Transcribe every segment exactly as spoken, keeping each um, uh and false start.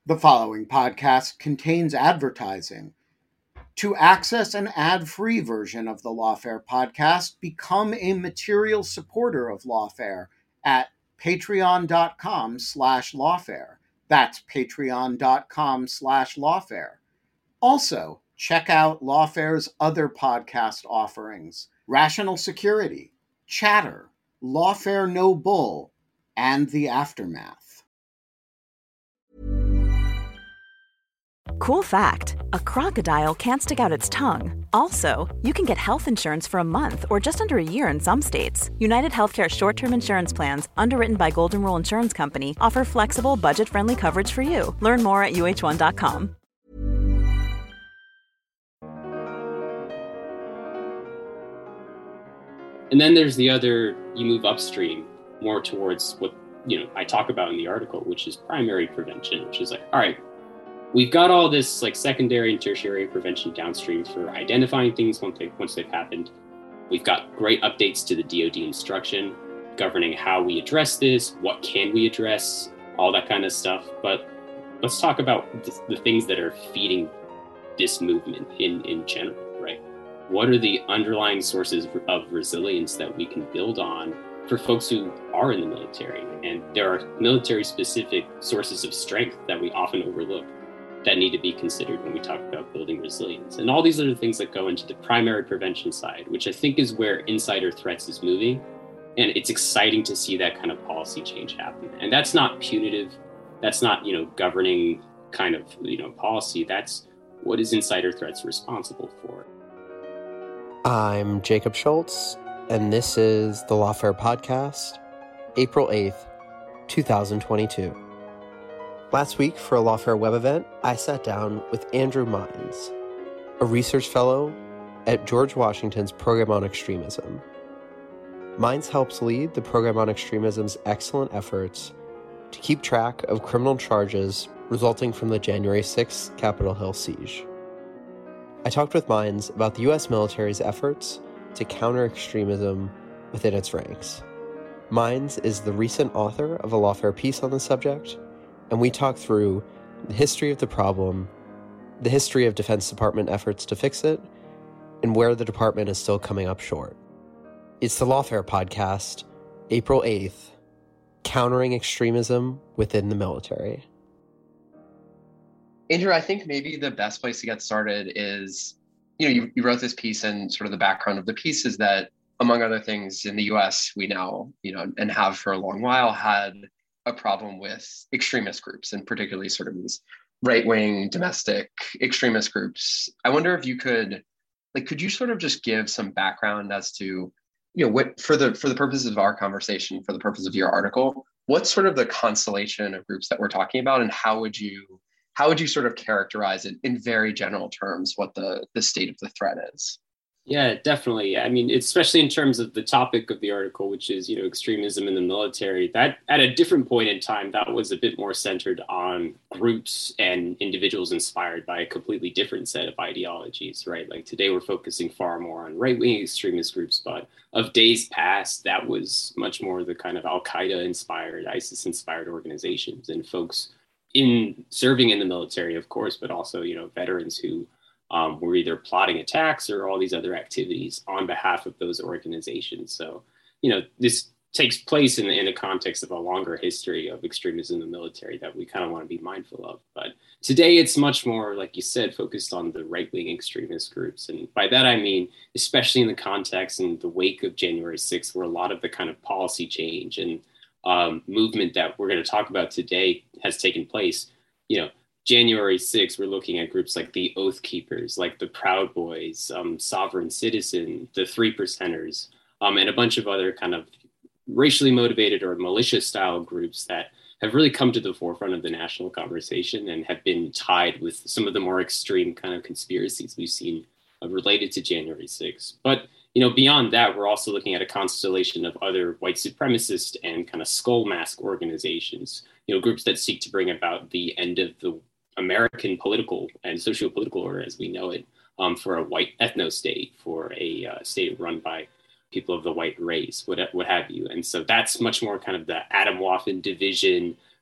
The following podcast contains advertising. To access an ad-free version of the Lawfare podcast, become a material supporter of Lawfare at patreon.com slash lawfare. That's patreon.com slash lawfare. Also, check out Lawfare's other podcast offerings: Rational Security, Chatter, Lawfare No Bull, and The Aftermath. Cool fact, a crocodile can't stick out its tongue. Also, you can get health insurance for a month or just under a year in some states. United Healthcare short-term insurance plans, underwritten by Golden Rule Insurance Company, offer flexible, budget-friendly coverage for you. Learn more at U H one dot com. And then there's the other, you move upstream more towards what, you know, I talk about in the article, which is primary prevention, which is like, all right, we've got all this like secondary and tertiary prevention downstream for identifying things once, they, once they've happened. We've got great updates to the D O D instruction governing how we address this, what can we address, all that kind of stuff. But let's talk about the, the things that are feeding this movement in, in general, right? What are the underlying sources of resilience that we can build on for folks who are in the military? And there are military-specific sources of strength that we often overlook that need to be considered when we talk about building resilience. And all these are the things that go into the primary prevention side, which I think is where insider threats is moving. And it's exciting to see that kind of policy change happen. And that's not punitive. That's not, you know, governing kind of, you know, policy. That's what is insider threats responsible for. I'm Jacob Schultz, and this is the Lawfare Podcast, April eighth, twenty twenty-two. Last week, for a Lawfare web event, I sat down with Andrew Mines, a research fellow at George Washington's Program on Extremism. Mines helps lead the Program on Extremism's excellent efforts to keep track of criminal charges resulting from the January sixth Capitol Hill siege. I talked with Mines about the U S military's efforts to counter extremism within its ranks. Mines is the recent author of a Lawfare piece on the subject, and we talk through the history of the problem, the history of Defense Department efforts to fix it, and where the department is still coming up short. It's the Lawfare Podcast, April eighth, Countering Extremism Within the Military. Andrew, I think maybe the best place to get started is, you know, you, you wrote this piece, and sort of the background of the piece is that, among other things, in the U S, we now, you know, and have for a long while had a problem with extremist groups, and particularly sort of these right-wing domestic extremist groups. I wonder if you could, like, could you sort of just give some background as to, you know, what, for the for the purposes of our conversation, for the purpose of your article, what's sort of the constellation of groups that we're talking about, and how would you How would you sort of characterize it in very general terms, what the, the state of the threat is? Yeah, definitely. I mean, especially in terms of the topic of the article, which is, you know, extremism in the military, that at a different point in time, that was a bit more centered on groups and individuals inspired by a completely different set of ideologies, right? Like today we're focusing far more on right-wing extremist groups, but of days past, that was much more the kind of Al-Qaeda inspired, ISIS inspired organizations and folks in serving in the military, of course, but also, you know, veterans who um, were either plotting attacks or all these other activities on behalf of those organizations. So, you know, this takes place in the, in the context of a longer history of extremism in the military that we kind of want to be mindful of. But today it's much more, like you said, focused on the right-wing extremist groups. And by that, I mean, especially in the context and the wake of January sixth, where a lot of the kind of policy change and um, movement that we're going to talk about today has taken place. You know, January sixth, we're looking at groups like the Oath Keepers, like the Proud Boys, um, Sovereign Citizen, the Three Percenters, um, and a bunch of other kind of racially motivated or militia style groups that have really come to the forefront of the national conversation and have been tied with some of the more extreme kind of conspiracies we've seen uh, related to January sixth. But, you know, beyond that, we're also looking at a constellation of other white supremacist and kind of skull mask organizations, you know, groups that seek to bring about the end of the American political and socio-political order as we know it, um, for a white ethno-state, for a uh, state run by people of the white race, what, what have you. And so that's much more kind of the Atomwaffen division,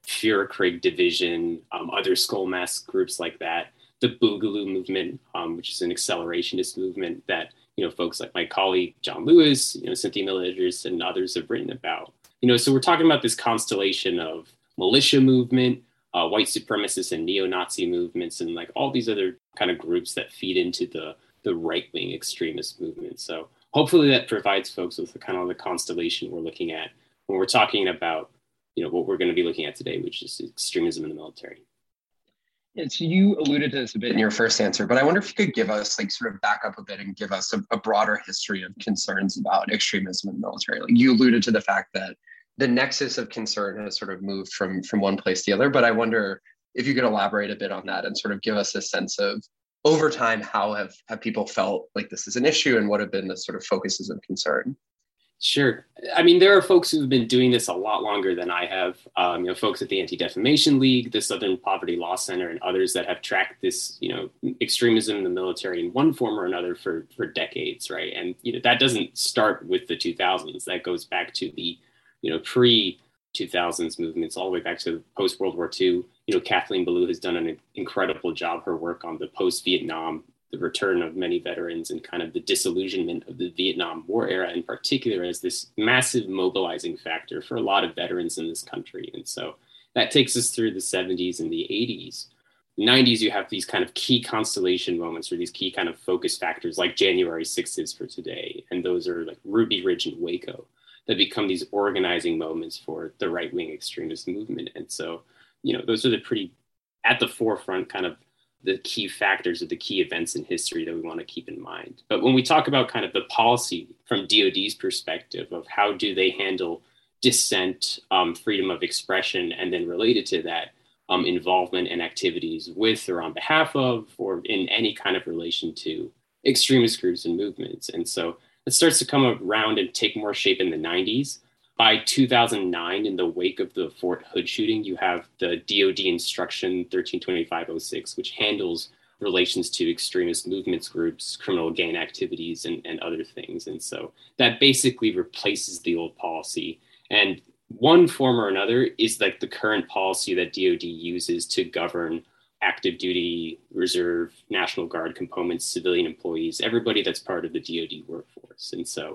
Führerkrieg Division, um, other skull mask groups like that, the Boogaloo movement, um, which is an accelerationist movement that, you know, folks like my colleague, John Lewis, you know, Cynthia Millers and others have written about. You know, so we're talking about this constellation of militia movement, uh, white supremacist and neo-Nazi movements, and like all these other kind of groups that feed into the, the right-wing extremist movement. So hopefully that provides folks with the kind of the constellation we're looking at when we're talking about, you know, what we're going to be looking at today, which is extremism in the military. Yeah, so you alluded to this a bit in your first answer, but I wonder if you could give us, like, sort of back up a bit and give us a, a broader history of concerns about extremism in the military. Like, you alluded to the fact that the nexus of concern has sort of moved from, from one place to the other, but I wonder if you could elaborate a bit on that and sort of give us a sense of, over time, how have, have people felt like this is an issue and what have been the sort of focuses of concern? Sure. I mean, there are folks who've been doing this a lot longer than I have. Um, you know, folks at the Anti-Defamation League, the Southern Poverty Law Center, and others that have tracked this, you know, extremism in the military in one form or another for for decades, right? And you know, that doesn't start with the two thousands. That goes back to the, you know, pre two thousands movements, all the way back to post World War Two. You know, Kathleen Belew has done an incredible job. Her work on the post Vietnam, the return of many veterans, and kind of the disillusionment of the Vietnam War era in particular as this massive mobilizing factor for a lot of veterans in this country. And so that takes us through the seventies and the eighties. The nineties, you have these kind of key constellation moments or these key kind of focus factors like January sixth is for today. And those are like Ruby Ridge and Waco that become these organizing moments for the right-wing extremist movement. And so, you know, those are the pretty at the forefront kind of the key factors of the key events in history that we want to keep in mind. But when we talk about kind of the policy from D O D's perspective of how do they handle dissent, um, freedom of expression, and then related to that, um, involvement and activities with or on behalf of, or in any kind of relation to extremist groups and movements. And so it starts to come around and take more shape in the nineties. By two thousand nine, in the wake of the Fort Hood shooting, you have the D O D instruction thirteen twenty-five oh six, which handles relations to extremist movements, groups, criminal gang activities, and, and other things. And so that basically replaces the old policy. And one form or another is like the current policy that D O D uses to govern active duty, reserve, National Guard components, civilian employees, everybody that's part of the D O D workforce. And so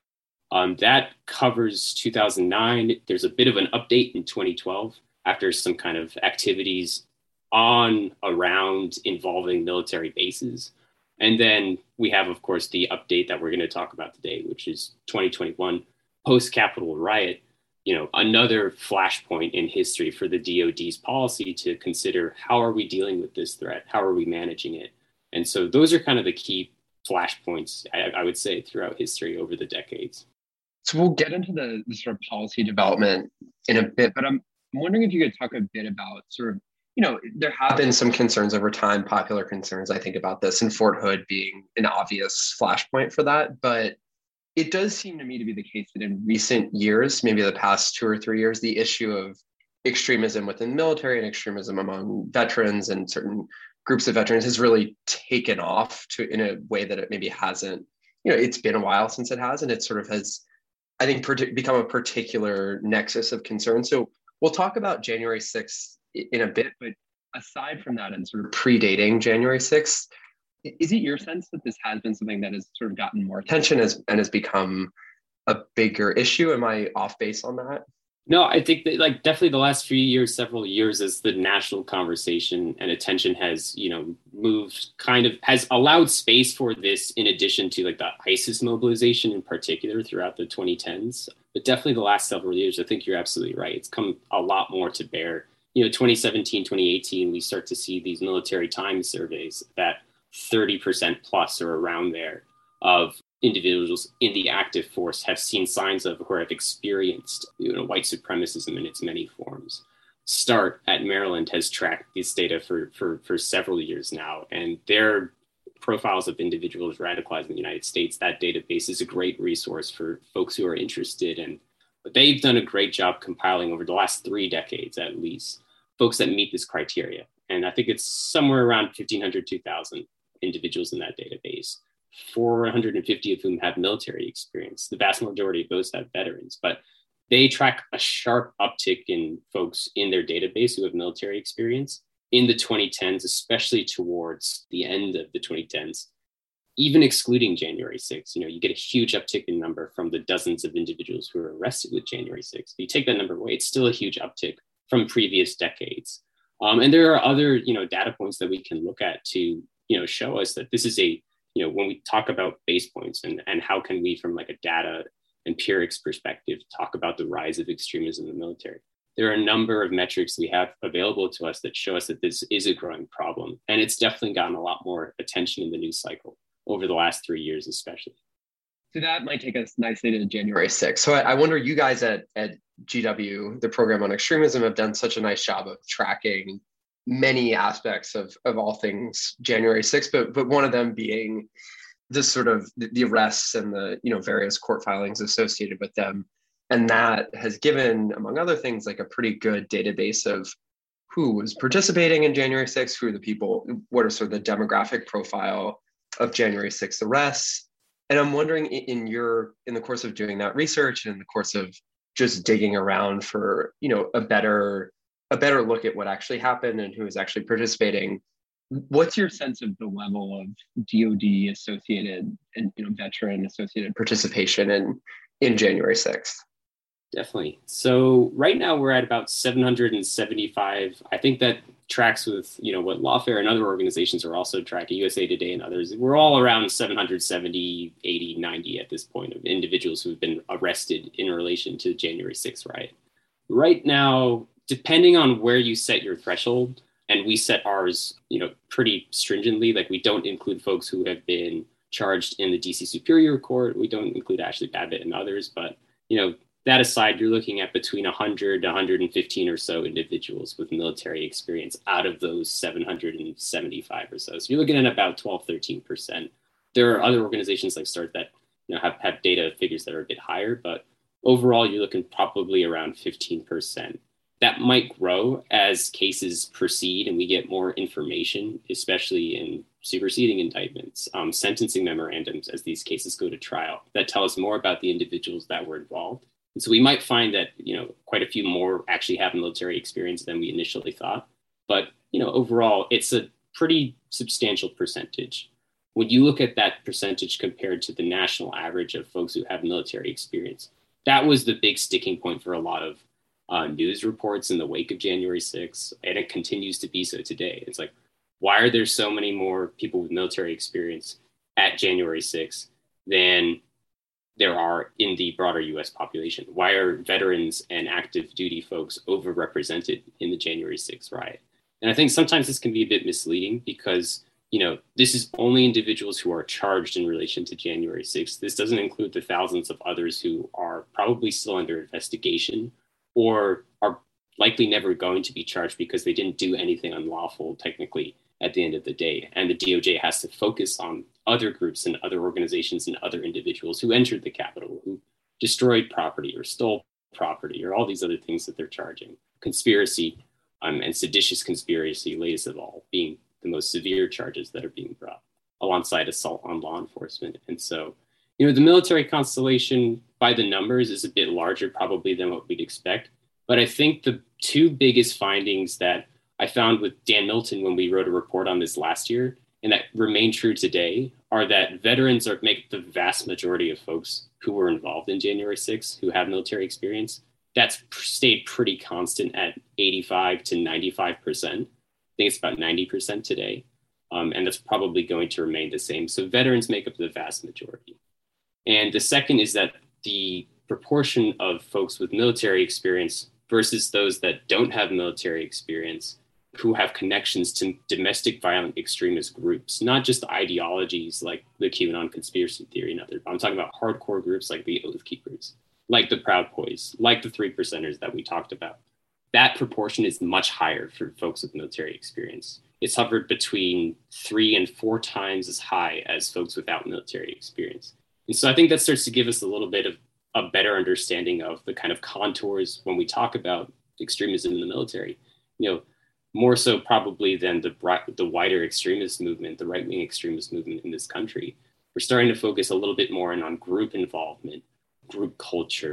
Um, that covers two thousand nine. There's a bit of an update in twenty twelve after some kind of activities on, around, involving military bases. And then we have, of course, the update that we're going to talk about today, which is twenty twenty-one, post-Capitol riot, you know, another flashpoint in history for the D O D's policy to consider how are we dealing with this threat? How are we managing it? And so those are kind of the key flashpoints, I, I would say, throughout history over the decades. So we'll get into the, the sort of policy development in a bit, but I'm wondering if you could talk a bit about sort of, you know, there have been some concerns over time, popular concerns, I think, about this, and Fort Hood being an obvious flashpoint for that. But it does seem to me to be the case that in recent years, maybe the past two or three years, the issue of extremism within the military and extremism among veterans and certain groups of veterans has really taken off to in a way that it maybe hasn't. You know, it's been a while since it has, and it sort of has, I think, become a particular nexus of concern. So we'll talk about January sixth in a bit, but aside from that and sort of predating January sixth, is it your sense that this has been something that has sort of gotten more attention as, and has become a bigger issue? Am I off base on that? No, I think that like definitely the last few years, several years, as the national conversation and attention has, you know, moved kind of has allowed space for this in addition to like the ISIS mobilization in particular throughout the twenty tens. But definitely the last several years, I think you're absolutely right. It's come a lot more to bear. You know, twenty seventeen, twenty eighteen, we start to see these military time surveys that thirty percent plus or around there of individuals in the active force have seen signs of or have experienced, you know, white supremacism in its many forms. START at Maryland has tracked this data for, for, for several years now, and their profiles of individuals radicalized in the United States, that database is a great resource for folks who are interested. And they've done a great job compiling over the last three decades, at least, folks that meet this criteria. And I think it's somewhere around fifteen hundred, two thousand individuals in that database. four hundred fifty of whom have military experience. The vast majority of those have veterans, but they track a sharp uptick in folks in their database who have military experience in the twenty tens, especially towards the end of the twenty tens. Even excluding January sixth, you know, you get a huge uptick in number from the dozens of individuals who were arrested with January sixth. If you take that number away, it's still a huge uptick from previous decades. Um, and there are other, you know, data points that we can look at to, you know, show us that this is a, you know, when we talk about base points and, and how can we, from like a data empirics perspective, talk about the rise of extremism in the military. There are a number of metrics we have available to us that show us that this is a growing problem. And it's definitely gotten a lot more attention in the news cycle over the last three years, especially. So that might take us nicely to January sixth. So I, I wonder, you guys at, at G W, the Program on Extremism, have done such a nice job of tracking many aspects of, of all things January sixth, but but one of them being this sort of the, the arrests and the, you know, various court filings associated with them. And that has given, among other things, like a pretty good database of who was participating in January sixth, who are the people, what are sort of the demographic profile of January sixth arrests. And I'm wondering, in your in the course of doing that research and in the course of just digging around for, you know, a better a better look at what actually happened and who is actually participating, what's your sense of the level of D O D associated and, you know, veteran associated participation in in January sixth? Definitely. So right now we're at about seven hundred seventy-five. I think that tracks with, you know, what Lawfare and other organizations are also tracking, U S A Today and others. We're all around seven hundred seventy, eighty, ninety at this point of individuals who've been arrested in relation to the January sixth riot. Right now, depending on where you set your threshold, and we set ours, you know, pretty stringently, like we don't include folks who have been charged in the D C Superior Court. We don't include Ashley Babbitt and others, but, you know, that aside, you're looking at between one hundred to one hundred fifteen or so individuals with military experience out of those seven hundred seventy-five or so. So you're looking at about twelve, thirteen percent. There are other organizations like START that, you know, have, have data figures that are a bit higher, but overall, you're looking probably around fifteen percent. That might grow as cases proceed and we get more information, especially in superseding indictments, um, sentencing memorandums as these cases go to trial that tell us more about the individuals that were involved. And so we might find that, you know, quite a few more actually have military experience than we initially thought. But, you know, overall, it's a pretty substantial percentage. When you look at that percentage compared to the national average of folks who have military experience, that was the big sticking point for a lot of uh, news reports in the wake of January sixth. And it continues to be so today. It's like, why are there so many more people with military experience at January sixth than there are in the broader U S population? Why are veterans and active duty folks overrepresented in the January sixth riot? And I think sometimes this can be a bit misleading because, you know, this is only individuals who are charged in relation to January sixth. This doesn't include the thousands of others who are probably still under investigation or are likely never going to be charged because they didn't do anything unlawful technically at the end of the day. And the D O J has to focus on other groups and other organizations and other individuals who entered the Capitol, who destroyed property or stole property or all these other things that they're charging. Conspiracy um, and seditious conspiracy, latest of all, being the most severe charges that are being brought alongside assault on law enforcement. And so, you know, the military constellation by the numbers is a bit larger probably than what we'd expect. But I think the two biggest findings that I found with Dan Milton when we wrote a report on this last year, and that remain true today, are that veterans are make the vast majority of folks who were involved in January sixth who have military experience. That's stayed pretty constant at eighty-five to ninety-five percent. I think it's about ninety percent today. Um, and that's probably going to remain the same. So veterans make up the vast majority. And the second is that the proportion of folks with military experience versus those that don't have military experience who have connections to domestic violent extremist groups, not just ideologies like the QAnon conspiracy theory and others. I'm talking about hardcore groups like the Oath Keepers, like the Proud Boys, like the Three Percenters that we talked about. That proportion is much higher for folks with military experience. It's hovered between three and four times as high as folks without military experience. And so I think that starts to give us a little bit of a better understanding of the kind of contours when we talk about extremism in the military. You know, more so probably than the the wider extremist movement, the right-wing extremist movement in this country. We're starting to focus a little bit more in on group involvement, group culture,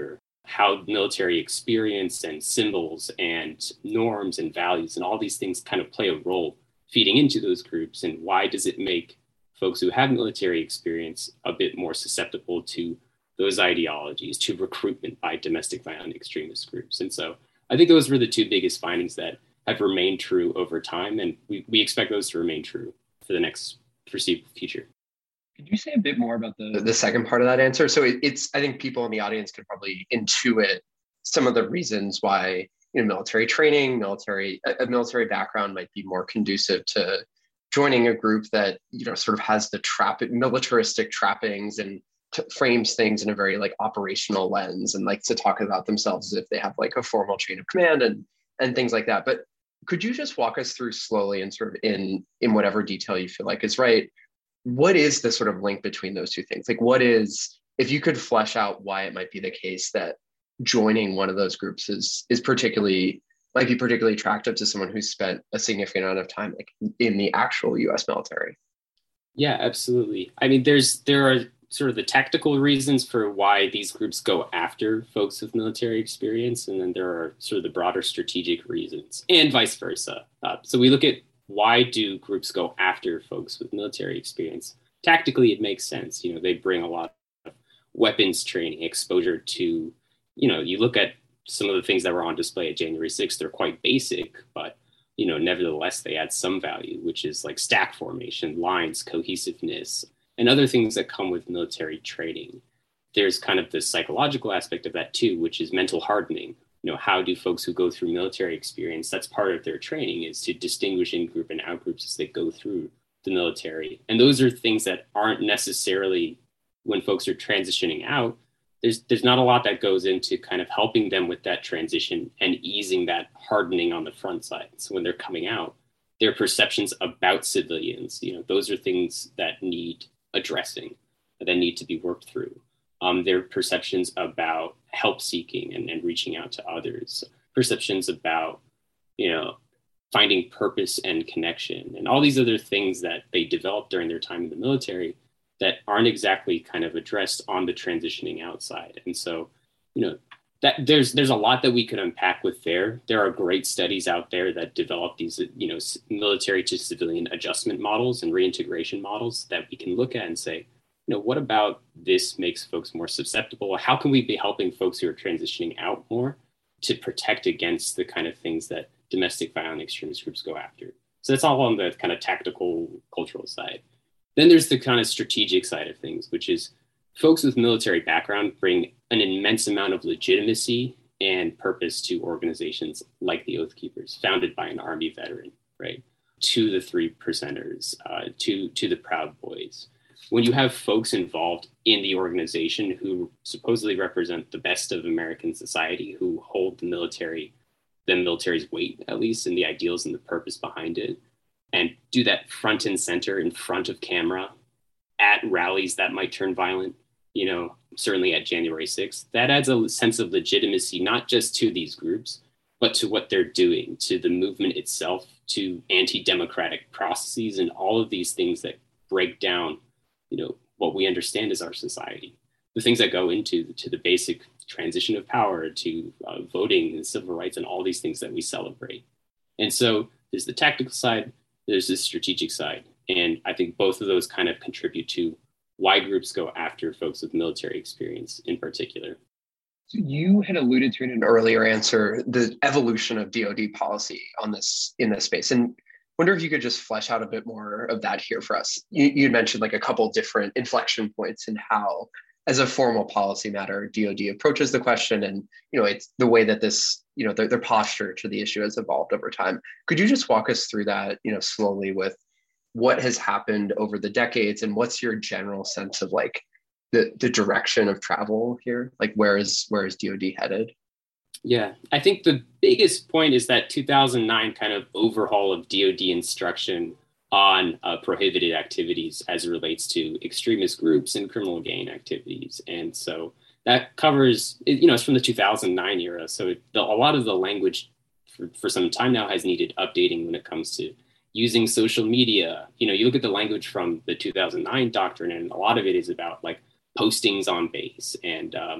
how military experience and symbols and norms and values and all these things kind of play a role feeding into those groups, and why does it make folks who have military experience a bit more susceptible to those ideologies, to recruitment by domestic violent extremist groups. And so I think those were the two biggest findings that have remained true over time, and we, we expect those to remain true for the next foreseeable future. Could you say a bit more about the, the second part of that answer? So it, it's, I think people in the audience could probably intuit some of the reasons why, you know, military training, military, a military background might be more conducive to joining a group that, you know, sort of has the trap, militaristic trappings and t- frames things in a very like operational lens and likes to talk about themselves as if they have like a formal chain of command and and things like that. But could you just walk us through slowly and sort of in in whatever detail you feel like is right, what is the sort of link between those two things? Like what is, if you could flesh out why it might be the case that joining one of those groups is is particularly, might be particularly attractive to someone who's spent a significant amount of time like in the actual U S military? Yeah, absolutely. I mean, there's there are sort of the tactical reasons for why these groups go after folks with military experience, and then there are sort of the broader strategic reasons, and vice versa. Uh, so we look at why do groups go after folks with military experience? Tactically, it makes sense. You know, they bring a lot of weapons training, exposure to, you know, you look at some of the things that were on display at January sixth, they're quite basic, but, you know, nevertheless, they add some value, which is like stack formation, lines, cohesiveness, and other things that come with military training. There's kind of the psychological aspect of that too, which is mental hardening. You know, how do folks who go through military experience, that's part of their training, is to distinguish in-group and out-groups as they go through the military. And those are things that aren't necessarily, when folks are transitioning out, there's there's not a lot that goes into kind of helping them with that transition and easing that hardening on the front side. So when they're coming out, their perceptions about civilians, you know, those are things that need addressing, that need to be worked through. Um, their perceptions about help seeking and, and reaching out to others, perceptions about, you know, finding purpose and connection, and all these other things that they develop during their time in the military that aren't exactly kind of addressed on the transitioning outside. And so, you know, that there's there's a lot that we could unpack with there. There are great studies out there that develop these, you know, military to civilian adjustment models and reintegration models that we can look at and say, you know, what about this makes folks more susceptible? How can we be helping folks who are transitioning out more to protect against the kind of things that domestic violent extremist groups go after? So that's all on the kind of tactical, cultural side. Then there's the kind of strategic side of things, which is folks with military background bring an immense amount of legitimacy and purpose to organizations like the Oath Keepers, founded by an Army veteran, right? To the Three Percenters, uh, to, to the Proud Boys. When you have folks involved in the organization who supposedly represent the best of American society, who hold the military, the military's weight, at least, and the ideals and the purpose behind it, and do that front and center in front of camera at rallies that might turn violent, you know, certainly at January sixth, that adds a sense of legitimacy, not just to these groups, but to what they're doing, to the movement itself, to anti-democratic processes, and all of these things that break down, you know, what we understand as our society, the things that go into to the basic transition of power, to uh, voting and civil rights, and all these things that we celebrate. And so there's the tactical side, there's the strategic side. And I think both of those kind of contribute to why groups go after folks with military experience in particular. So you had alluded to in an earlier answer the evolution of D O D policy on this in this space, and wonder if you could just flesh out a bit more of that here for us. You you mentioned like a couple different inflection points in how, as a formal policy matter, D O D approaches the question, and you know it's the way that this, you know, their, their posture to the issue has evolved over time. Could you just walk us through that, you know, slowly with what has happened over the decades, and what's your general sense of like the, the direction of travel here? Like where is where is D O D headed? Yeah, I think the biggest point is that two thousand nine kind of overhaul of D O D instruction on uh, prohibited activities as it relates to extremist groups and criminal gang activities. And so that covers, you know, it's from the two thousand nine era. So it, the, a lot of the language for, for some time now has needed updating when it comes to using social media. You know, you look at the language from the two thousand nine doctrine, and a lot of it is about like postings on base and, um,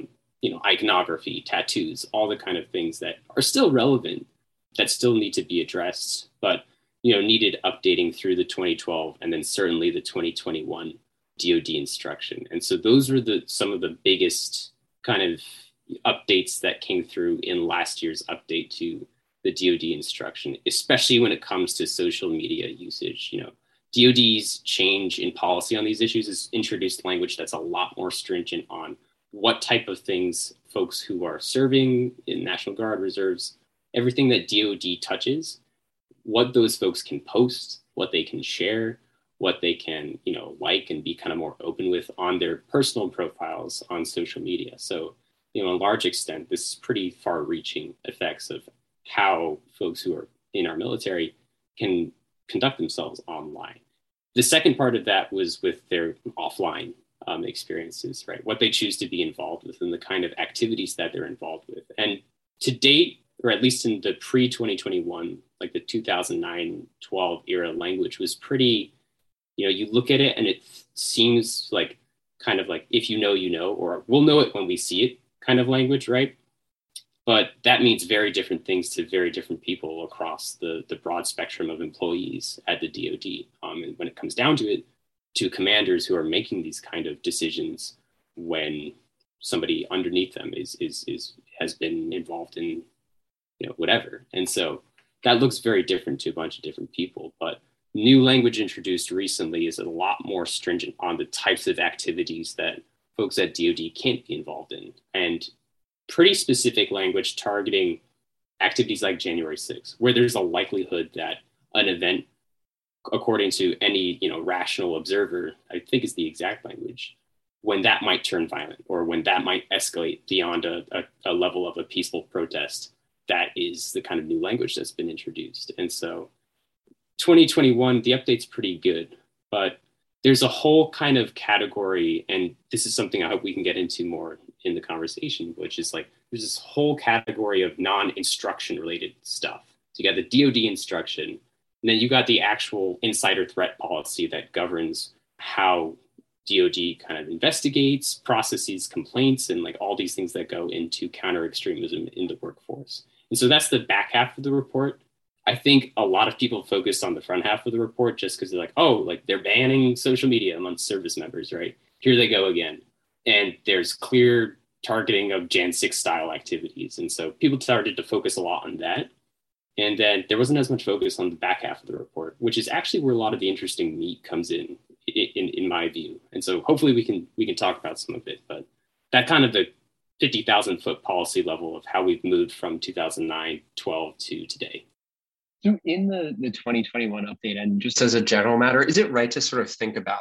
you know, iconography, tattoos, all the kind of things that are still relevant, that still need to be addressed, but, you know, needed updating through the twenty twelve and then certainly the twenty twenty-one D O D instruction. And so those were the some of the biggest kind of updates that came through in last year's update to the D O D instruction, especially when it comes to social media usage. You know, D O D's change in policy on these issues has introduced language that's a lot more stringent on what type of things folks who are serving in National Guard, reserves, everything that D O D touches, what those folks can post, what they can share, what they can, you know, like and be kind of more open with on their personal profiles on social media. So, you know, in large extent, this is pretty far-reaching effects of how folks who are in our military can conduct themselves online. The second part of that was with their offline um, experiences, right? What they choose to be involved with and the kind of activities that they're involved with. And to date, or at least in the pre twenty twenty-one, like the two thousand nine twelve era language was pretty, you know, you look at it and it seems like kind of like, if you know, you know, or we'll know it when we see it kind of language, right? But that means very different things to very different people across the, the broad spectrum of employees at the D O D. Um, and when it comes down to it, to commanders who are making these kind of decisions when somebody underneath them is is is has been involved in, you know, whatever. And so that looks very different to a bunch of different people. But new language introduced recently is a lot more stringent on the types of activities that folks at D O D can't be involved in, and pretty specific language targeting activities like January sixth, where there's a likelihood that an event, according to any, you know, rational observer, I think is the exact language, when that might turn violent or when that might escalate beyond a, a, a level of a peaceful protest. That is the kind of new language that's been introduced. And so twenty twenty-one, the update's pretty good, but there's a whole kind of category, and this is something I hope we can get into more in the conversation, which is like, there's this whole category of non-instruction related stuff. So you got the D O D instruction, and then you got the actual insider threat policy that governs how D O D kind of investigates, processes complaints, and like all these things that go into counter extremism in the workforce. And so that's the back half of the report. I think a lot of people focused on the front half of the report just because they're like, oh, like they're banning social media amongst service members, right? Here they go again. And there's clear targeting of Jan six style activities. And so people started to focus a lot on that. And then there wasn't as much focus on the back half of the report, which is actually where a lot of the interesting meat comes in, in, in my view. And so hopefully we can we can talk about some of it. But that kind of the fifty thousand foot policy level of how we've moved from two thousand nine twelve to today. So in the, the twenty twenty-one update, and just as a general matter, is it right to sort of think about,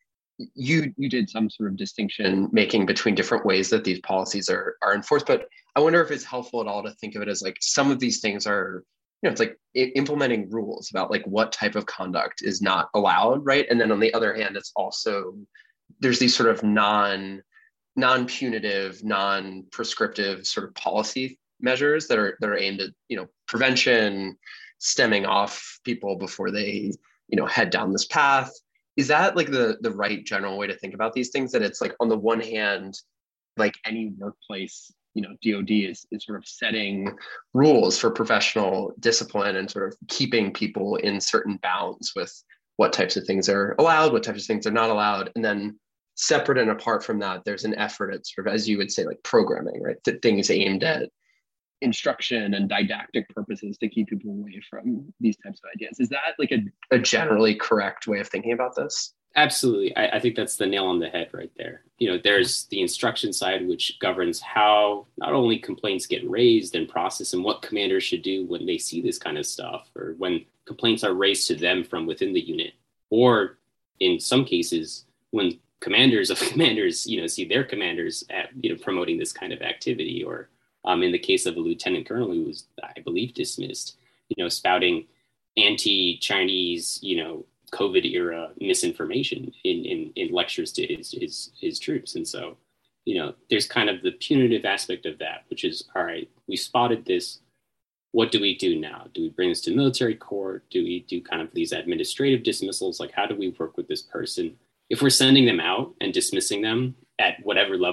you you did some sort of distinction making between different ways that these policies are, are enforced, but I wonder if it's helpful at all to think of it as like some of these things are, you know, it's like implementing rules about like what type of conduct is not allowed, right? And then on the other hand, it's also, there's these sort of non, non-punitive, non-prescriptive sort of policy measures that are that are aimed at, you know, prevention, stemming off people before they, you know, head down this path. Is that like the the right general way to think about these things? That it's like on the one hand, like any workplace, you know, D O D is, is sort of setting rules for professional discipline and sort of keeping people in certain bounds with what types of things are allowed, what types of things are not allowed. And then separate and apart from that, there's an effort at sort of, as you would say, like programming, right? That things aimed at instruction and didactic purposes to keep people away from these types of ideas. Is that like a, a generally correct way of thinking about this? Absolutely. I, I think that's the nail on the head right there. You know, there's the instruction side, which governs how not only complaints get raised and processed and what commanders should do when they see this kind of stuff, or when complaints are raised to them from within the unit, or in some cases, when commanders of commanders, you know, see their commanders at, you know, promoting this kind of activity, or Um, in the case of a lieutenant colonel who was, I believe, dismissed, you know, spouting anti-Chinese, you know, COVID era misinformation in, in, in lectures to his, his, his troops. And so, you know, there's kind of the punitive aspect of that, which is, all right, we spotted this. What do we do now? Do we bring this to military court? Do we do kind of these administrative dismissals? Like, how do we work with this person? If we're sending them out and dismissing them at whatever level,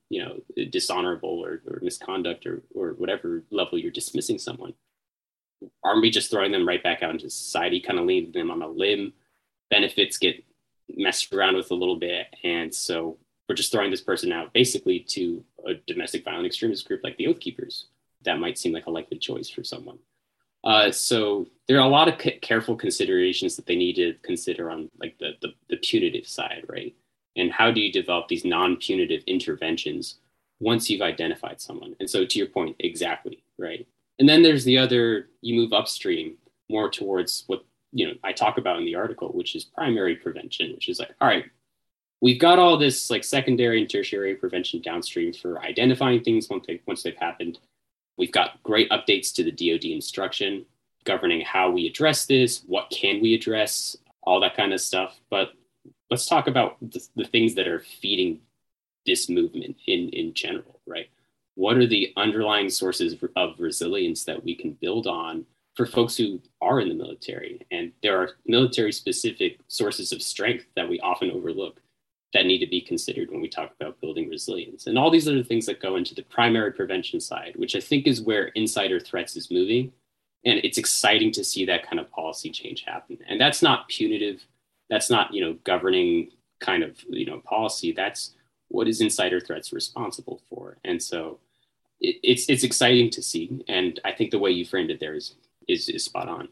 you know, dishonorable or, or misconduct or, or whatever level you're dismissing someone, aren't we just throwing them right back out into society, kind of leaving them on a limb? Benefits get messed around with a little bit. And so we're just throwing this person out basically to a domestic violent extremist group like the Oath Keepers. That might seem like a likely choice for someone. Uh, so there are a lot of c- careful considerations that they need to consider on like the, the, the punitive side, right? And how do you develop these non-punitive interventions once you've identified someone? And so to your point, exactly, right? And then there's the other, you move upstream more towards what, you know, I talk about in the article, which is primary prevention, which is like, all right, we've got all this like secondary and tertiary prevention downstream for identifying things once, they, once they've happened. We've got great updates to the D O D instruction governing how we address this, what can we address, all that kind of stuff. But let's talk about the, the things that are feeding this movement in, in general, right? What are the underlying sources of resilience that we can build on for folks who are in the military? And there are military-specific sources of strength that we often overlook that need to be considered when we talk about building resilience. And all these are the things that go into the primary prevention side, which I think is where insider threats is moving. And it's exciting to see that kind of policy change happen. And that's not punitive. That's not, you know, governing kind of, you know, policy. That's what is insider threats responsible for. And so it, it's it's exciting to see. And I think the way you framed it there is is, is spot on.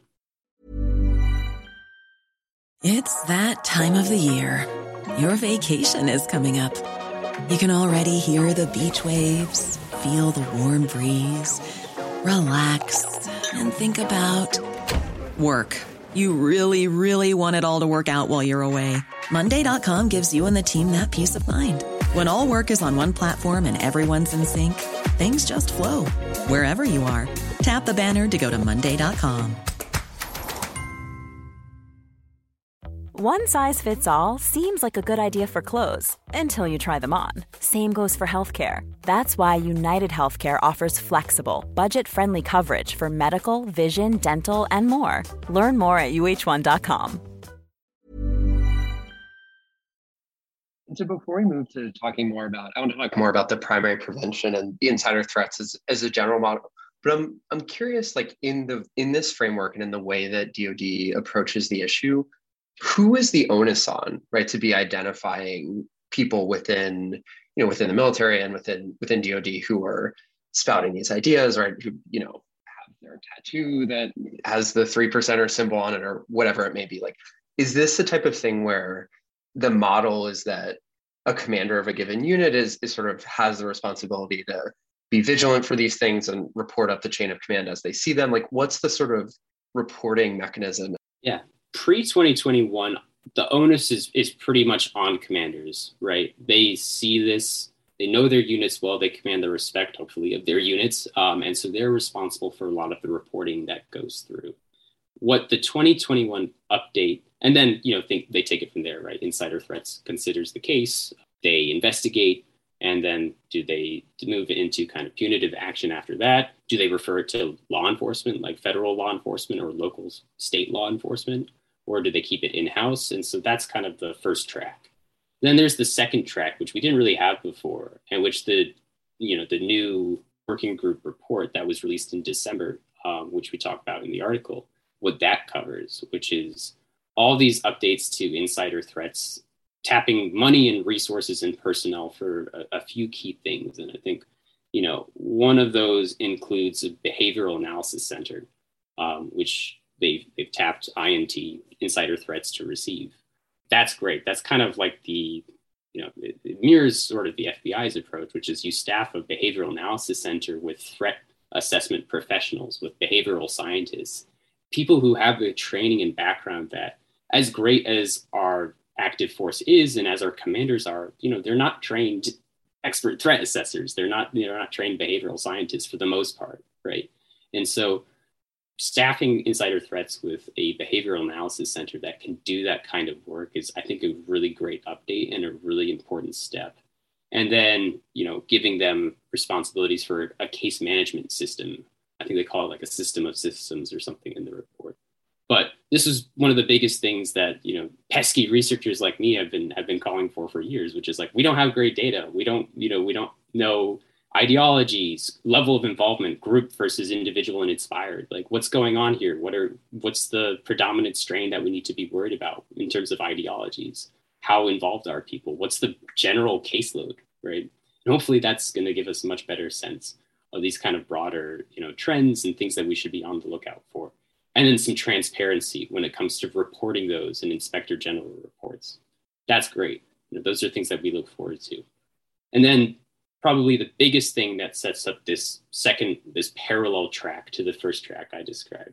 It's that time of the year. Your vacation is coming up. You can already hear the beach waves, feel the warm breeze, relax, and think about work. You really, really want it all to work out while you're away. Monday dot com gives you and the team that peace of mind. When all work is on one platform and everyone's in sync, things just flow. Wherever you are, tap the banner to go to Monday dot com. One size fits all seems like a good idea for clothes until you try them on. Same goes for healthcare. That's why United Healthcare offers flexible, budget-friendly coverage for medical, vision, dental, and more. Learn more at U H one dot com. So before we move to talking more about, I want to talk more about the primary prevention and the insider threats as, as a general model. But I'm I'm curious, like in the in this framework and in the way that D O D approaches the issue, who is the onus on, right, to be identifying people within, you know, within the military and within within D O D who are spouting these ideas, right, who, you know, have their tattoo that has the three percenter symbol on it or whatever it may be. Like, is this the type of thing where the model is that a commander of a given unit is, is sort of has the responsibility to be vigilant for these things and report up the chain of command as they see them? Like, what's the sort of reporting mechanism? Yeah. Pre twenty twenty-one, the onus is, is pretty much on commanders, right? They see this, they know their units well, they command the respect, hopefully, of their units. Um, and so they're responsible for a lot of the reporting that goes through. What the twenty twenty-one update, and then, you know, think they take it from there, right? Insider threats considers the case, they investigate, and then do they move into kind of punitive action after that? Do they refer it to law enforcement, like federal law enforcement or local state law enforcement? Or do they keep it in-house? And so that's kind of the first track. Then there's the second track, which we didn't really have before, and which the, you know, the new working group report that was released in December, um, which we talk about in the article, what that covers, which is all these updates to insider threats, tapping money and resources and personnel for a, a few key things. And I think, you know, one of those includes a behavioral analysis center, um, which they've, they've tapped I N T, insider threats, to receive. That's great. That's kind of like the, you know, it, it mirrors sort of the F B I's approach, which is you staff a behavioral analysis center with threat assessment professionals, with behavioral scientists, people who have the training and background that, as great as our active force is, and as our commanders are, you know, they're not trained expert threat assessors. They're not, they're not trained behavioral scientists for the most part, right? And so staffing insider threats with a behavioral analysis center that can do that kind of work is, I think, a really great update and a really important step. And then, you know, giving them responsibilities for a case management system. I think they call it like a system of systems or something in the report. But this is one of the biggest things that, you know, pesky researchers like me have been have been calling for for years, which is like, we don't have great data. We don't, you know, we don't know ideologies, level of involvement, group versus individual and inspired. Like, what's going on here? What are what's the predominant strain that we need to be worried about in terms of ideologies? How involved are people? What's the general caseload, right? And hopefully that's going to give us a much better sense of these kind of broader, you know, trends and things that we should be on the lookout for. And then some transparency when it comes to reporting those in Inspector General reports. That's great. You know, those are things that we look forward to. And then probably the biggest thing that sets up this second, this parallel track to the first track I described,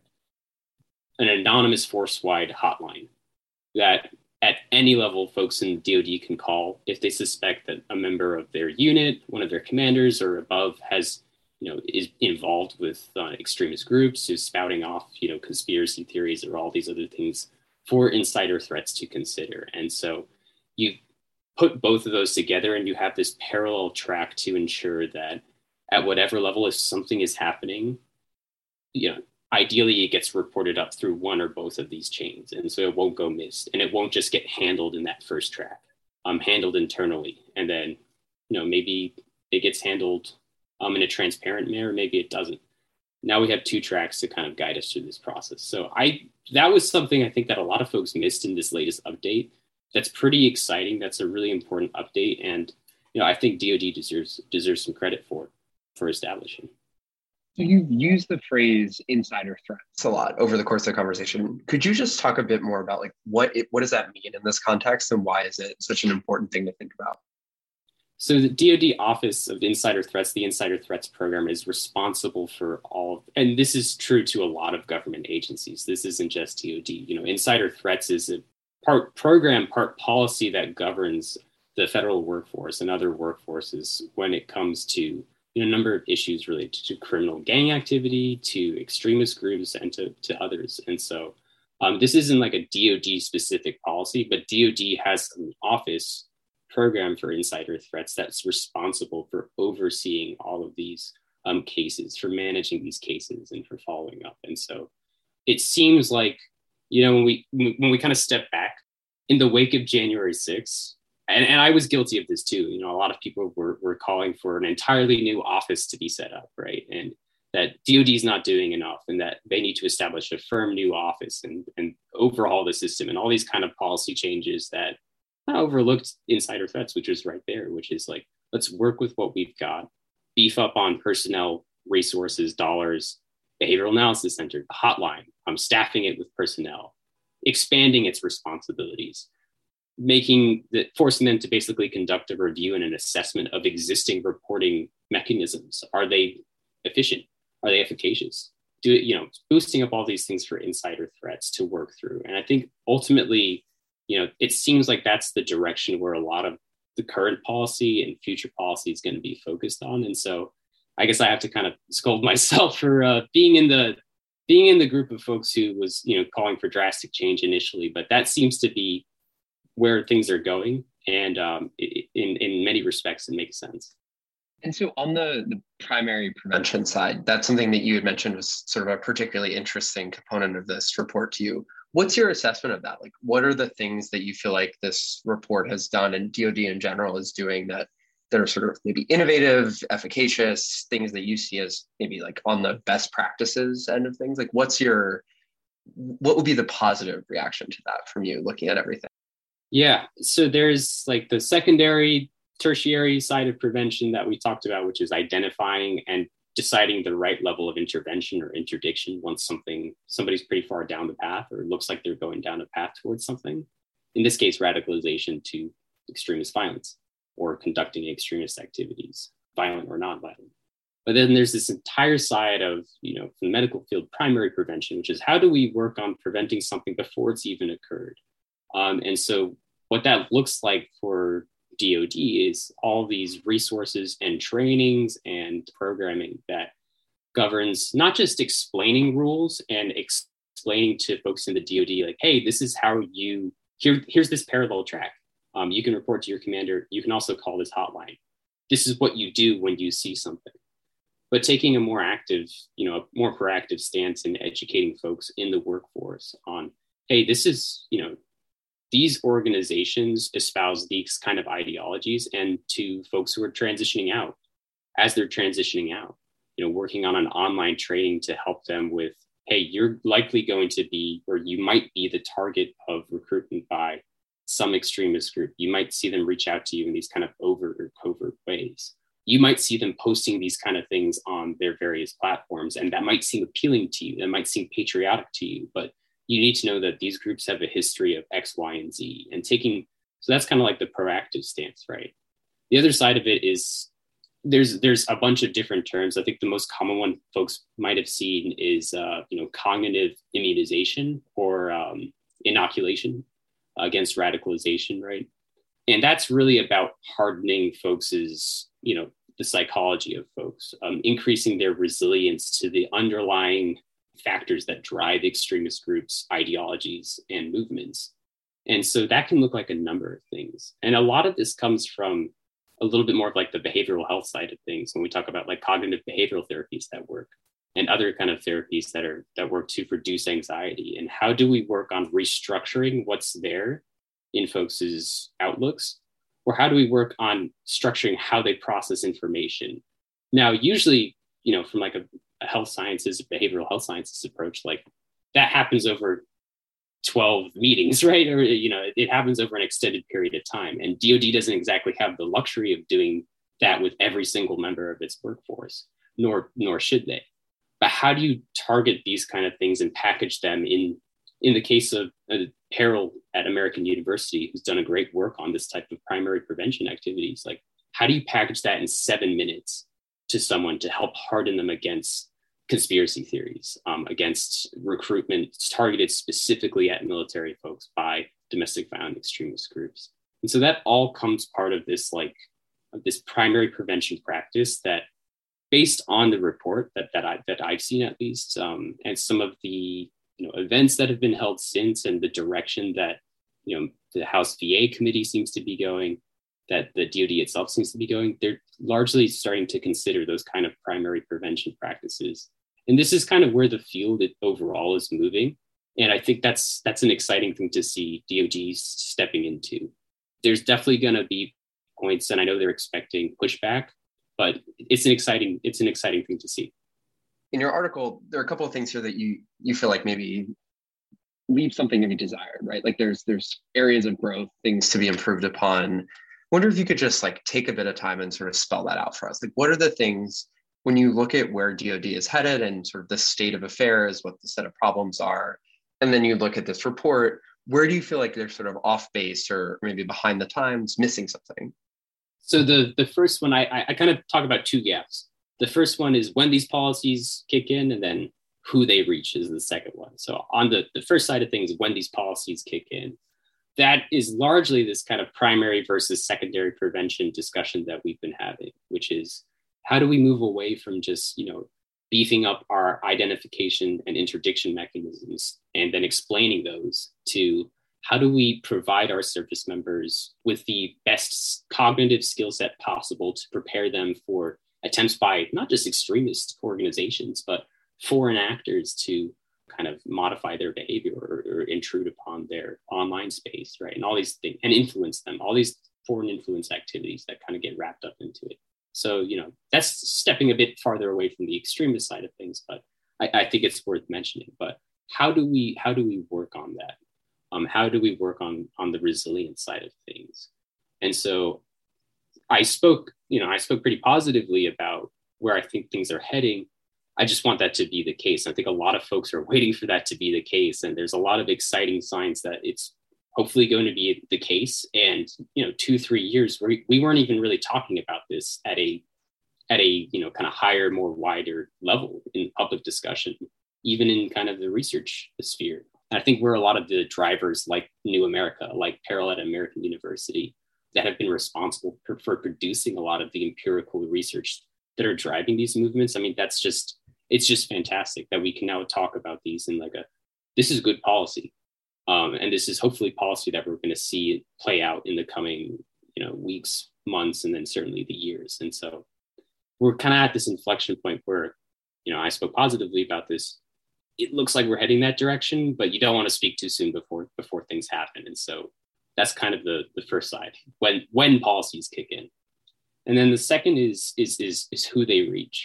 an anonymous force-wide hotline that at any level folks in D O D can call if they suspect that a member of their unit, one of their commanders or above has, you know, is involved with uh, extremist groups, who's spouting off, you know, conspiracy theories or all these other things for insider threats to consider. And so you put both of those together and you have this parallel track to ensure that at whatever level, if something is happening, you know, ideally it gets reported up through one or both of these chains. And so it won't go missed and it won't just get handled in that first track, um, handled internally. And then, you know, maybe it gets handled Um, in a transparent manner, maybe it doesn't. Now we have two tracks to kind of guide us through this process. So I that was something I think that a lot of folks missed in this latest update. That's pretty exciting. That's a really important update, and you know I think D O D deserves deserves some credit for for establishing. So you've used the phrase insider threats a lot over the course of the conversation. Could you just talk a bit more about like what it, what does that mean in this context, and why is it such an important thing to think about? So the D O D Office of Insider Threats, the Insider Threats Program, is responsible for all of, and this is true to a lot of government agencies. This isn't just D O D. You know, Insider Threats is a part program, part policy that governs the federal workforce and other workforces when it comes to, you know, a number of issues related to criminal gang activity, to extremist groups, and to, to others. And so um, this isn't like a D O D specific policy, but D O D has an office program for insider threats that's responsible for overseeing all of these um, cases, for managing these cases and for following up. And so it seems like, you know, when we when we kind of step back in the wake of January sixth, and, and I was guilty of this too, you know, a lot of people were, were calling for an entirely new office to be set up, right? And that D O D is not doing enough and that they need to establish a firm new office and, and overhaul the system and all these kind of policy changes that I overlooked insider threats, which is right there, which is like, let's work with what we've got, beef up on personnel, resources, dollars, behavioral analysis center, hotline, um, staffing it with personnel, expanding its responsibilities, making the, forcing them to basically conduct a review and an assessment of existing reporting mechanisms. Are they efficient? Are they efficacious? Do it, you know, boosting up all these things for insider threats to work through. And I think ultimately, you know, it seems like that's the direction where a lot of the current policy and future policy is going to be focused on. And so I guess I have to kind of scold myself for uh, being in the being in the group of folks who was, you know, calling for drastic change initially. But that seems to be where things are going. And um, in, in many respects, it makes sense. And so on the, the primary prevention side, that's something that you had mentioned was sort of a particularly interesting component of this report to you. What's your assessment of that? Like, what are the things that you feel like this report has done and D O D in general is doing that that are sort of maybe innovative, efficacious, things that you see as maybe like on the best practices end of things? Like, what's your, what would be the positive reaction to that from you looking at everything? Yeah, so there's like the secondary, tertiary side of prevention that we talked about, which is identifying and deciding the right level of intervention or interdiction once something somebody's pretty far down the path or looks like they're going down a path towards something. In this case, radicalization to extremist violence or conducting extremist activities, violent or non-violent. But then there's this entire side of, you know, from the medical field, primary prevention, which is how do we work on preventing something before it's even occurred? Um, and so what that looks like for D O D is all these resources and trainings and programming that governs not just explaining rules and ex- explaining to folks in the D O D, like, hey, this is how you, here, here's this parallel track. Um, you can report to your commander. You can also call this hotline. This is what you do when you see something. but taking a more active, you know, a more proactive stance in educating folks in the workforce on, hey, this is, you know, these organizations espouse these kind of ideologies, and to folks who are transitioning out, as they're transitioning out, you know, working on an online training to help them with, hey, you're likely going to be, or you might be the target of recruitment by some extremist group. You might see them reach out to you in these kind of overt or covert ways. You might see them posting these kind of things on their various platforms, and that might seem appealing to you. That might seem patriotic to you, but you need to know that these groups have a history of X, Y, and Z, and taking, so that's kind of like the proactive stance, right? The other side of it is there's there's a bunch of different terms. I think the most common one folks might have seen is, uh, you know, cognitive immunization or um, inoculation against radicalization, right? And that's really about hardening folks's, you know, the psychology of folks, um, increasing their resilience to the underlying factors that drive extremist groups, ideologies, and movements. And so that can look like a number of things. And a lot of this comes from a little bit more of like the behavioral health side of things when we talk about like cognitive behavioral therapies that work and other kind of therapies that are that work to reduce anxiety. And how do we work on restructuring what's there in folks' outlooks? Or how do we work on structuring how they process information? Now, usually, you know, from like a, a health sciences, behavioral health sciences approach, like that happens over twelve meetings, right? Or, you know, it, it happens over an extended period of time. And D O D doesn't exactly have the luxury of doing that with every single member of its workforce, nor nor should they. But how do you target these kind of things and package them in, in the case of uh, Peril at American University, who's done a great work on this type of primary prevention activities? Like, how do you package that in seven minutes to someone to help harden them against conspiracy theories, um, against recruitment targeted specifically at military folks by domestic violent extremist groups? And so that all comes part of this, like, of this primary prevention practice that, based on the report that that I that I've seen at least, um, and some of the you know events that have been held since, and the direction that you know the House V A committee seems to be going, that the D O D itself seems to be going, they're largely starting to consider those kind of primary prevention practices. And this is kind of where the field overall is moving. And I think that's that's an exciting thing to see D O D stepping into. There's definitely going to be points, and I know they're expecting pushback, but it's an exciting it's an exciting thing to see. In your article, there are a couple of things here that you you feel like maybe leave something to be desired, right? Like there's there's areas of growth, things to be improved upon. Wonder if you could just like take a bit of time and sort of spell that out for us. Like, what are the things when you look at where D O D is headed and sort of the state of affairs, what the set of problems are, and then you look at this report, where do you feel like they're sort of off base or maybe behind the times, missing something? So the the first one, I I kind of talk about two gaps. The first one is when these policies kick in, and then who they reach is the second one. So on the, the first side of things, when these policies kick in, that is largely this kind of primary versus secondary prevention discussion that we've been having, which is how do we move away from just, you know, beefing up our identification and interdiction mechanisms and then explaining those to how do we provide our service members with the best cognitive skill set possible to prepare them for attempts by not just extremist organizations, but foreign actors to kind of modify their behavior or, or intrude upon their online space, right? And all these things, and influence them, all these foreign influence activities that kind of get wrapped up into it. So, you know, that's stepping a bit farther away from the extremist side of things, but I, I think it's worth mentioning. But how do we how do we work on that? Um, how do we work on on the resilience side of things? And so I spoke, you know, I spoke pretty positively about where I think things are heading. I just want that to be the case. I think a lot of folks are waiting for that to be the case. And there's a lot of exciting signs that it's hopefully going to be the case. And, you know, two, three years, we, we weren't even really talking about this at a, at a, you know, kind of higher, more wider level in public discussion, even in kind of the research sphere. And I think we're a lot of the drivers like New America, like Peril at American University, that have been responsible for, for producing a lot of the empirical research that are driving these movements. I mean, that's just, it's just fantastic that we can now talk about these in like a, this is good policy. Um, and this is hopefully policy that we're going to see play out in the coming, you know, weeks, months, and then certainly the years. And so we're kind of at this inflection point where, you know, I spoke positively about this. It looks like we're heading that direction, but you don't want to speak too soon before before things happen. And so that's kind of the the first side, when when policies kick in. And then the second is is is is who they reach.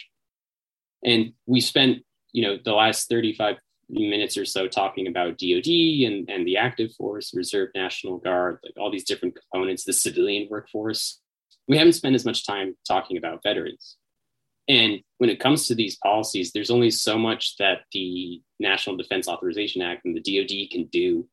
And we spent, you know, the last thirty-five minutes or so talking about D O D and, and the active force, Reserve National Guard, like all these different components, the civilian workforce. We haven't spent as much time talking about veterans. And when it comes to these policies, there's only so much that the National Defense Authorization Act and the D O D can do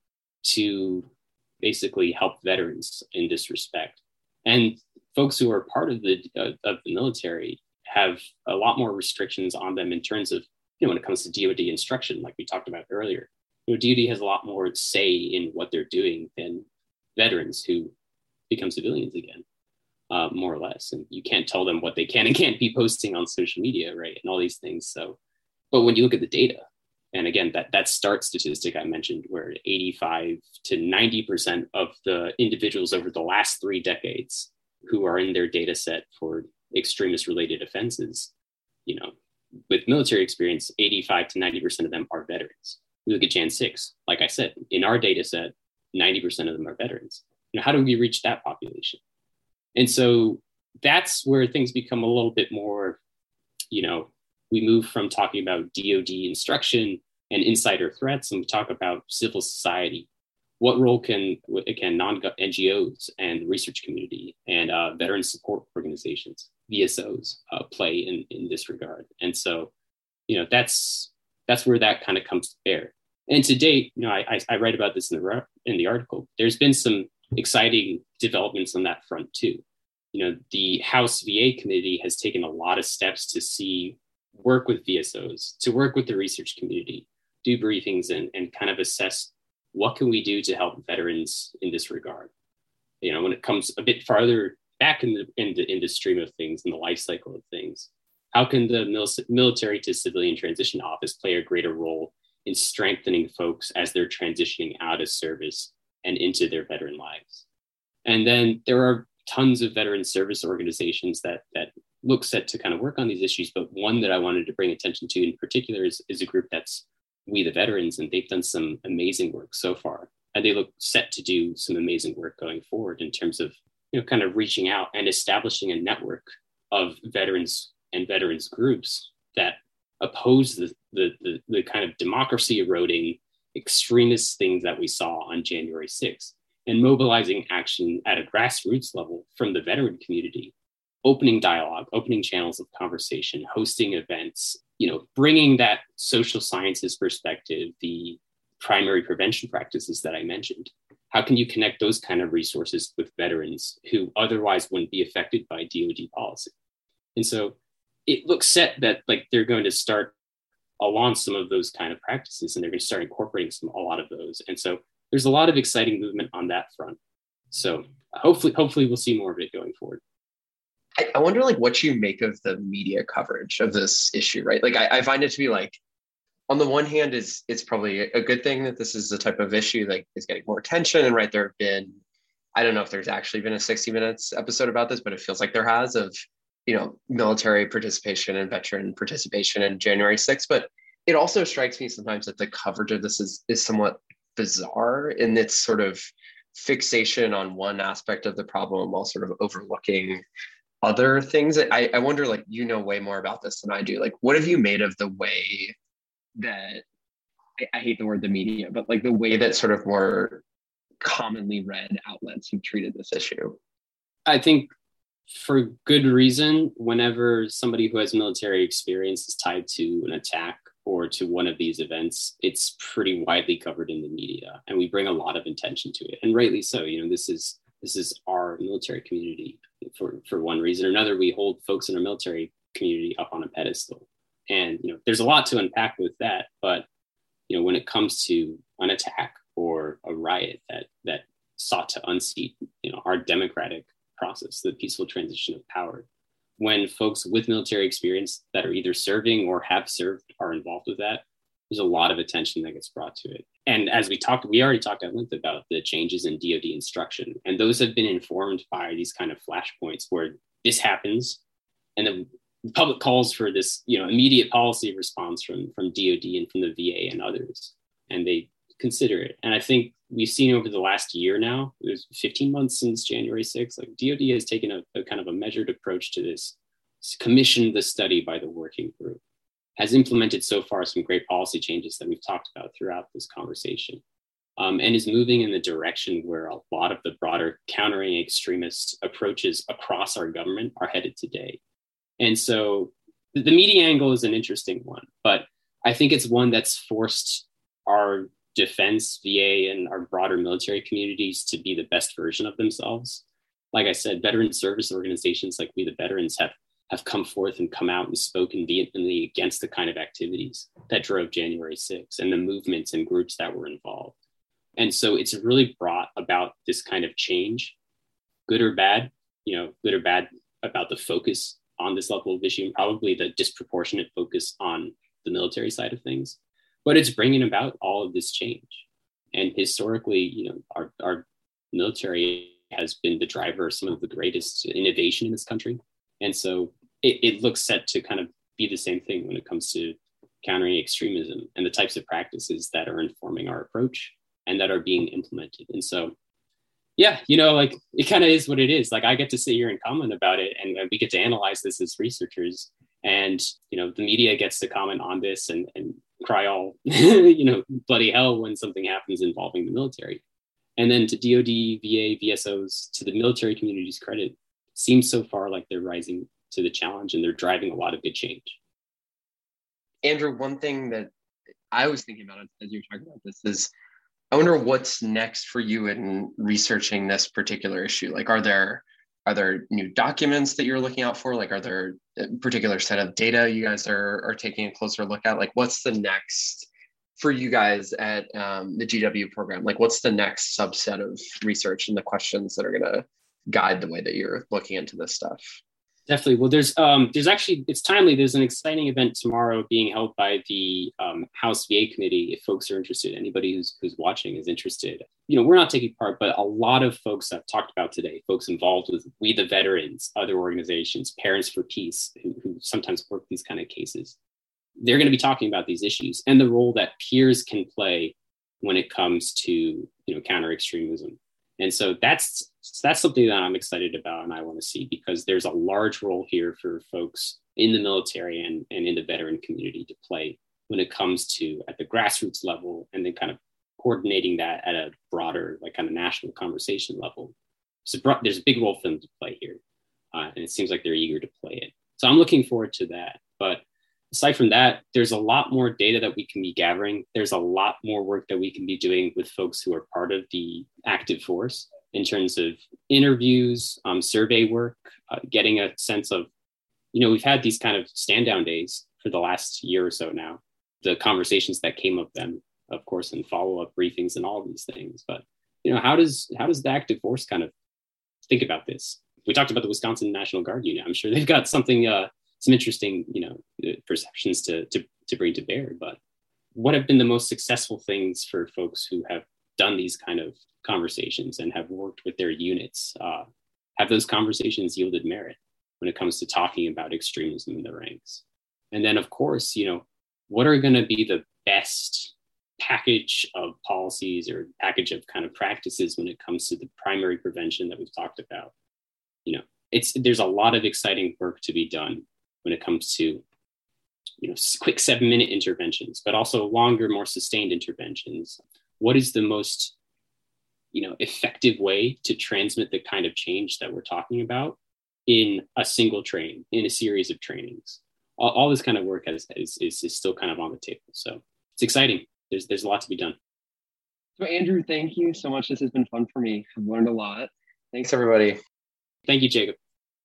to basically help veterans in this respect. And folks who are part of the uh, of the military have a lot more restrictions on them in terms of, you know, when it comes to D O D instruction, like we talked about earlier. You know, D O D has a lot more say in what they're doing than veterans who become civilians again, uh, more or less. And you can't tell them what they can and can't be posting on social media, right? And all these things. So, but when you look at the data, and again, that, that START statistic I mentioned, where eighty-five to ninety percent of the individuals over the last three decades who are in their data set for extremist related offenses, you know, with military experience, eighty-five to ninety percent of them are veterans. We look at Jan six, like I said, in our data set, ninety percent of them are veterans. You know, how do we reach that population? And so that's where things become a little bit more, you know, we move from talking about D O D instruction and insider threats, and we talk about civil society. What role can, can non-N G Os and research community and uh, veteran support organizations, V S Os, uh, play in, in this regard? And so, you know, that's that's where that kind of comes to bear. And to date, you know, I, I, I write about this in the in the article. There's been some exciting developments on that front too. You know, the House V A committee has taken a lot of steps to see, work with V S Os, to work with the research community, do briefings and, and kind of assess what can we do to help veterans in this regard. You know, when it comes a bit farther back in the in the, in the stream of things, in the life cycle of things, how can the mil- military to civilian transition office play a greater role in strengthening folks as they're transitioning out of service and into their veteran lives? And then there are tons of veteran service organizations that that look set to kind of work on these issues, but one that I wanted to bring attention to in particular is, is a group that's We the Veterans, and they've done some amazing work so far. And they look set to do some amazing work going forward in terms of, you know, kind of reaching out and establishing a network of veterans and veterans groups that oppose the, the, the, the kind of democracy eroding extremist things that we saw on January sixth, and mobilizing action at a grassroots level from the veteran community, opening dialogue, opening channels of conversation, hosting events, you know, bringing that social sciences perspective, the primary prevention practices that I mentioned. How can you connect those kind of resources with veterans who otherwise wouldn't be affected by D O D policy? And so it looks set that like they're going to start along some of those kind of practices, and they're going to start incorporating some a lot of those. And so there's a lot of exciting movement on that front. So hopefully, hopefully we'll see more of it going forward. I, I wonder like what you make of the media coverage of this issue, right? Like I, I find it to be like, on the one hand, is it's probably a good thing that this is the type of issue that is getting more attention. And right, there have been, I don't know if there's actually been a sixty minutes episode about this, but it feels like there has, of, you know, military participation and veteran participation in January sixth. But it also strikes me sometimes that the coverage of this is is somewhat bizarre in its sort of fixation on one aspect of the problem while sort of overlooking other things. I, I wonder, like, you know way more about this than I do. Like, what have you made of the way that, I, I hate the word the media, but like the way that sort of more commonly read outlets have treated this issue? I think for good reason, whenever somebody who has military experience is tied to an attack or to one of these events, it's pretty widely covered in the media, and we bring a lot of attention to it, and rightly so. You know, this is this is our military community. For for one reason or another, we hold folks in our military community up on a pedestal, and you know, there's a lot to unpack with that. But you know, when it comes to an attack or a riot that that sought to unseat, you know, our democratic process, the peaceful transition of power, when folks with military experience that are either serving or have served are involved with that, there's a lot of attention that gets brought to it. And as we talked, we already talked at length about the changes in D O D instruction, and those have been informed by these kind of flashpoints where this happens, and then the public calls for this, you know, immediate policy response from, from D O D and from the V A and others, and they consider it. And I think we've seen over the last year now, it was fifteen months since January sixth, like D O D has taken a, a kind of a measured approach to this, commissioned the study by the working group, has implemented so far some great policy changes that we've talked about throughout this conversation, um, and is moving in the direction where a lot of the broader countering extremist approaches across our government are headed today. And so the media angle is an interesting one, but I think it's one that's forced our defense, V A, and our broader military communities to be the best version of themselves. Like I said, veteran service organizations like We the Veterans have, have come forth and come out and spoken vehemently against the kind of activities that drove January sixth and the movements and groups that were involved. And so it's really brought about this kind of change, good or bad, you know, good or bad about the focus on this level of issue, and probably the disproportionate focus on the military side of things. But it's bringing about all of this change. And historically, you know, our, our military has been the driver of some of the greatest innovation in this country. And so it, it looks set to kind of be the same thing when it comes to countering extremism and the types of practices that are informing our approach and that are being implemented. And so, yeah, you know, like it kind of is what it is. Like I get to sit here and comment about it, and we get to analyze this as researchers. And, you know, the media gets to comment on this and, and cry all, you know, bloody hell when something happens involving the military. And then to D O D, V A, V S Os, to the military community's credit, seems so far like they're rising to the challenge and they're driving a lot of good change. Andrew, one thing that I was thinking about as you were talking about this is, I wonder what's next for you in researching this particular issue. Like, are there are there new documents that you're looking out for? Like, are there a particular set of data you guys are, are taking a closer look at? Like, what's the next for you guys at um, the G W program? Like, what's the next subset of research and the questions that are going to guide the way that you're looking into this stuff? Definitely. Well, there's um, there's actually, it's timely. There's an exciting event tomorrow being held by the um, House V A committee. If folks are interested, anybody who's who's watching is interested. You know, we're not taking part, but a lot of folks I've talked about today, folks involved with We the Veterans, other organizations, Parents for Peace, who, who sometimes work these kind of cases, they're going to be talking about these issues and the role that peers can play when it comes to, you know, counter extremism. And so that's that's something that I'm excited about and I want to see, because there's a large role here for folks in the military and, and in the veteran community to play when it comes to at the grassroots level, and then kind of coordinating that at a broader, like kind of national conversation level. So there's a big role for them to play here. Uh, and it seems like they're eager to play it. So I'm looking forward to that. But aside from that, there's a lot more data that we can be gathering. There's a lot more work that we can be doing with folks who are part of the active force in terms of interviews, um, survey work, uh, getting a sense of, you know, we've had these kind of stand down days for the last year or so now, the conversations that came of them, of course, and follow-up briefings and all of these things. But, you know, how does how does the active force kind of think about this? We talked about the Wisconsin National Guard unit. I'm sure they've got something, uh, some interesting, you know, perceptions to, to, to bring to bear. But what have been the most successful things for folks who have done these kind of conversations and have worked with their units? Uh, have those conversations yielded merit when it comes to talking about extremism in the ranks? And then, of course, you know, what are going to be the best package of policies or package of kind of practices when it comes to the primary prevention that we've talked about? You know, it's there's a lot of exciting work to be done when it comes to, you know, quick seven minute interventions, but also longer, more sustained interventions. What is the most, you know, effective way to transmit the kind of change that we're talking about in a single train, in a series of trainings? All, all this kind of work has, is, is, is still kind of on the table. So it's exciting. There's, there's a lot to be done. So Andrew, thank you so much. This has been fun for me. I've learned a lot. Thanks, everybody. Thank you, Jacob.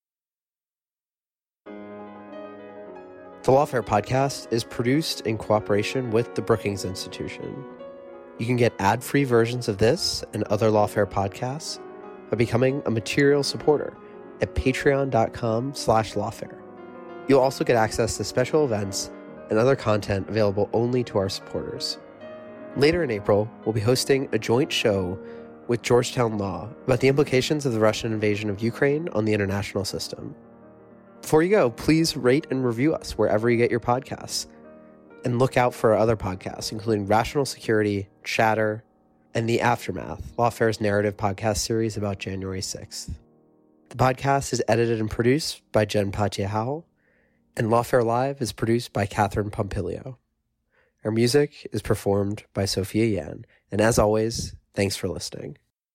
The Lawfare Podcast is produced in cooperation with the Brookings Institution. You can get ad-free versions of this and other Lawfare podcasts by becoming a material supporter at patreon.com slash lawfare. You'll also get access to special events and other content available only to our supporters. Later in April, we'll be hosting a joint show with Georgetown Law about the implications of the Russian invasion of Ukraine on the international system. Before you go, please rate and review us wherever you get your podcasts. And look out for our other podcasts, including Rational Security, Chatter, and The Aftermath, Lawfare's narrative podcast series about January sixth. The podcast is edited and produced by Jen Patje-Howell, and Lawfare Live is produced by Catherine Pompilio. Our music is performed by Sophia Yan, and as always, thanks for listening.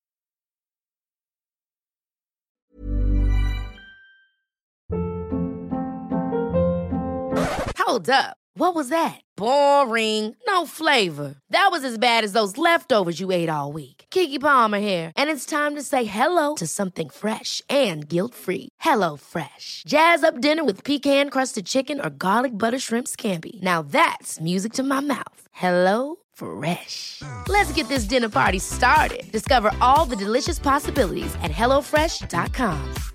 Hold up. What was that? Boring. No flavor. That was as bad as those leftovers you ate all week. Keke Palmer here, and it's time to say hello to something fresh and guilt-free. Hello Fresh. Jazz up dinner with pecan-crusted chicken or garlic butter shrimp scampi. Now that's music to my mouth. Hello Fresh. Let's get this dinner party started. Discover all the delicious possibilities at hello fresh dot com.